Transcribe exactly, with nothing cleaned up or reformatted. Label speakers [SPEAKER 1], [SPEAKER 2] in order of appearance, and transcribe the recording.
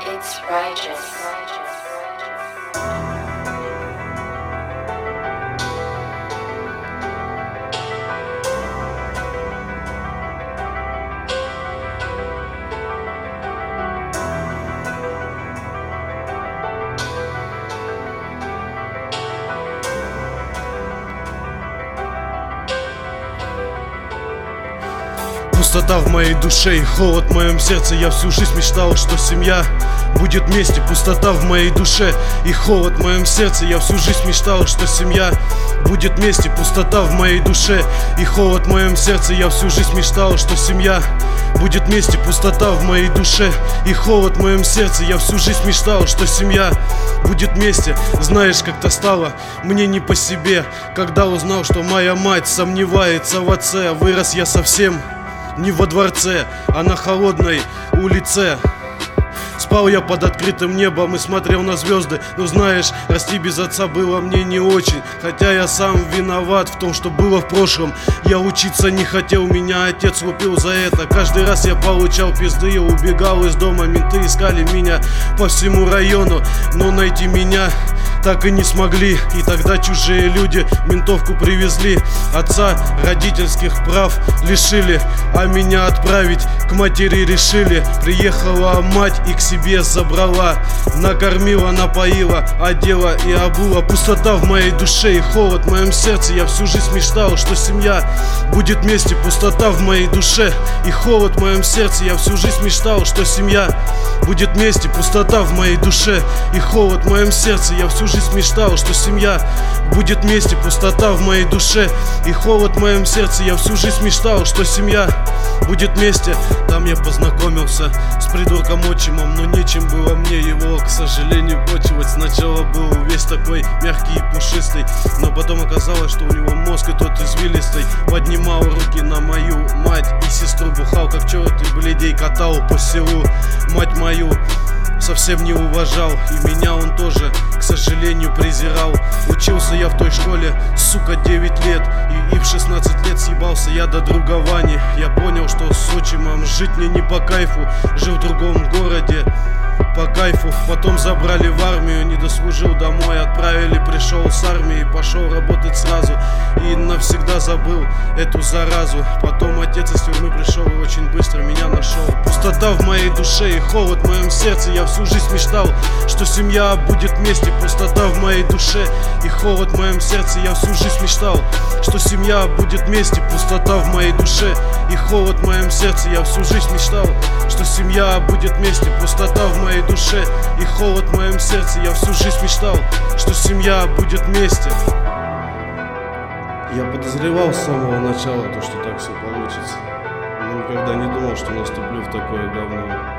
[SPEAKER 1] It's righteous.
[SPEAKER 2] Пустота в моей душе и холод в моем сердце. Я всю жизнь мечтал, что семья будет вместе. Пустота в моей душе и холод в моем сердце. Я всю жизнь мечтал, что семья будет вместе. Пустота в моей душе и холод в моем сердце. Я всю жизнь мечтал, что семья будет вместе. Пустота в моей душе и холод в моем сердце. Я всю жизнь мечтал, что семья будет вместе. Знаешь, как-то стало мне не по себе, когда узнал, что моя мать сомневается в отце. Вырос я совсем не во дворце, а на холодной улице. Спал я под открытым небом и смотрел на звезды. Но знаешь, расти без отца было мне не очень. Хотя я сам виноват в том, что было в прошлом. Я учиться не хотел, меня отец лупил за это. Каждый раз я получал пизды, я убегал из дома. Менты искали меня по всему району, но найти меня так и не смогли. И тогда чужие люди ментовку привезли. Отца родительских прав лишили, а меня отправить к матери решили. Приехала мать и к себе забрала, накормила, напоила, одела и обула. Пустота в моей душе и холод в моем сердце. Я всю жизнь мечтал, что семья будет вместе. Пустота в моей душе и холод в моем сердце. Я всю жизнь мечтал, что семья будет вместе. Пустота в моей душе и холод в моем сердце. Я всю жизнь мечтал, что семья будет вместе. Пустота в моей душе и холод в моем сердце. Я всю жизнь мечтал, что семья будет вместе. Там я познакомился с придурком отчимом, но нечем было мне его, к сожалению, почивать. Сначала был весь такой мягкий и пушистый, но потом оказалось, что у него мозг и тот извилистый. Поднимал руки на мою мать и сестру, бухал как черт и бледей, катал по селу. Мать мою совсем не уважал, и меня он тоже, к сожалению, презирал. Учился я в той школе, сука, девять лет, и, и в шестнадцать лет съебался я до друга Вани. Я понял, что с отчимом жить мне не по кайфу. Жил в другом городе по кайфу. Потом забрали в армию, не дослужил домой, отправили, пришел с армии, пошел работать сразу и навсегда забыл эту заразу. Потом отец из тюрьмы пришел и очень быстро меня нашел. Пустота в моей душе и холод в моем сердце. Я всю жизнь мечтал, что семья будет вместе. Пустота в моей душе и холод в моем сердце. Я всю жизнь мечтал, что семья будет вместе. Пустота в моей душе и холод в моем сердце. Я всю жизнь мечтал, что семья будет вместе. Пустота в моей душе и холод в моем сердце. Я всю жизнь мечтал, что семья будет вместе. Я подозревал с самого начала то, что так все получится, но никогда не думал, что наступлю в такое говно.